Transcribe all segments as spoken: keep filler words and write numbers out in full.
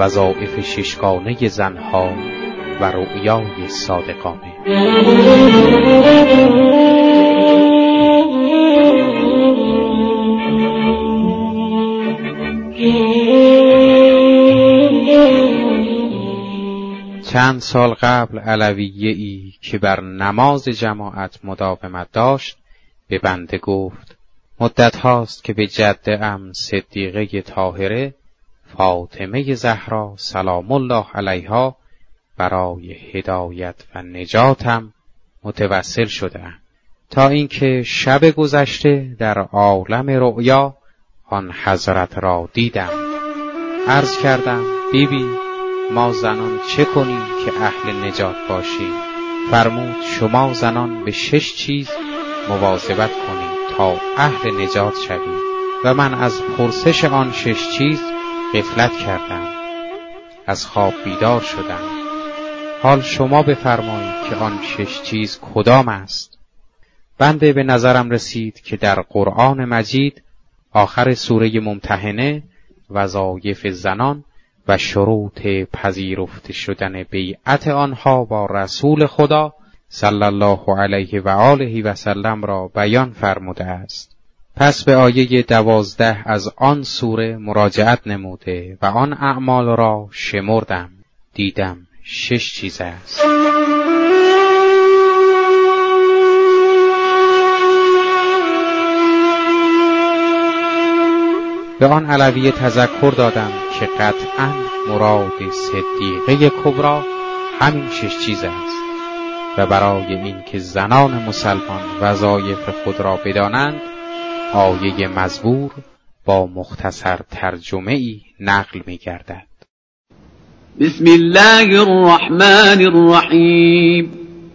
وظایف ششگانه زنها و رؤیای صادقانه. چند سال قبل علویه‌ای که بر نماز جماعت مداومت داشت به بنده گفت: مدت هاست که به جده‌ام صدیقه طاهره فاطمه زهرا سلام الله علیها برای هدایت و نجاتم متوسل شده‌ام، تا اینکه شب گذشته در عالم رؤیا آن حضرت را دیدم. عرض کردم: بیبی بی ما زنان چه کنیم که اهل نجات باشیم؟ فرمود: شما زنان به شش چیز مواظبت کنید تا اهل نجات شوید. و من از پرسش آن شش چیز غفلت کردم، از خواب بیدار شدم. حال شما بفرمایید که آن شش چیز کدام است؟ بنده به نظرم رسید که در قرآن مجید آخر سوره ممتحنه وظایف زنان و شروط پذیرفته شدن بیعت آنها با رسول خدا صلی الله علیه و آله و سلم را بیان فرموده است. پس به آیه دوازده از آن سوره مراجعت نموده و آن اعمال را شمردم، دیدم شش چیز است. به آن علویه تذکر دادم که قطعاً مراد صدیقه کبری همین شش چیز است و برای این که زنان مسلمان وظایف خود را بدانند آیه مزبور با مختصر ترجمه‌ای نقل می‌گردد. بسم الله الرحمن الرحیم.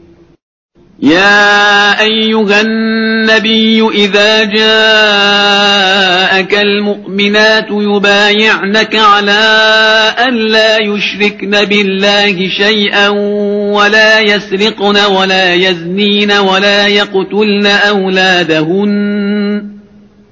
يا أيها النبي إذا جاءك المؤمنات يبايعنك على أن لا يشركن بالله شيئا ولا يسرقن ولا يزنين ولا يقتلن أولادهن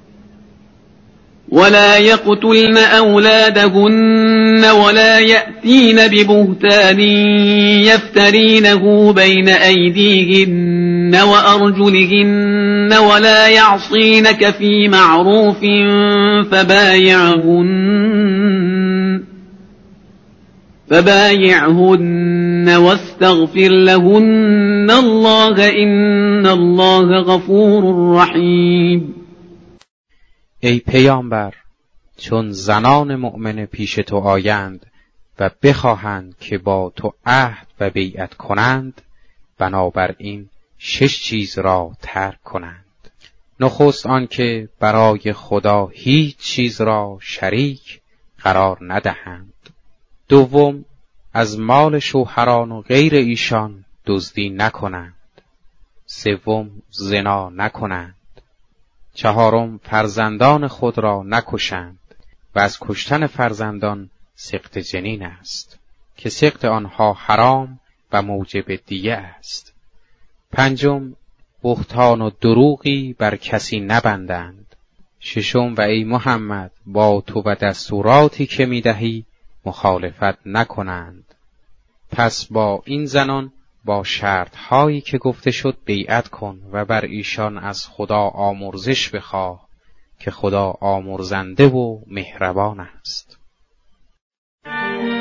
ولا يقتلن أولادهن ولا يأتين ببهتان يفترينه بين أيديهن وأرجلهن ولا يعصينك في معروف فبايعهن فبايعهن واستغفر لهن الله إن الله غفور رحيم. ای پیامبر، چون زنان مؤمن پیش تو آیند و بخواهند که با تو عهد و بیعت کنند، بنابراین شش چیز را ترک کنند. نخست آن که برای خدا هیچ چیز را شریک قرار ندهند. دوم، از مال شوهران و غیر ایشان دزدی نکنند. سوم، زنا نکنند. چهارم، فرزندان خود را نکشند و از کشتن فرزندان سقط جنین است که سقط آنها حرام و موجب دیه است. پنجم، بهتان و دروغی بر کسی نبندند. ششم، و ای محمد با تو و دستوراتی که میدهی مخالفت نکنند. پس با این زنان با شرط هایی که گفته شد بیعت کن و بر ایشان از خدا آمرزش بخواه که خدا آمرزنده و مهربان است.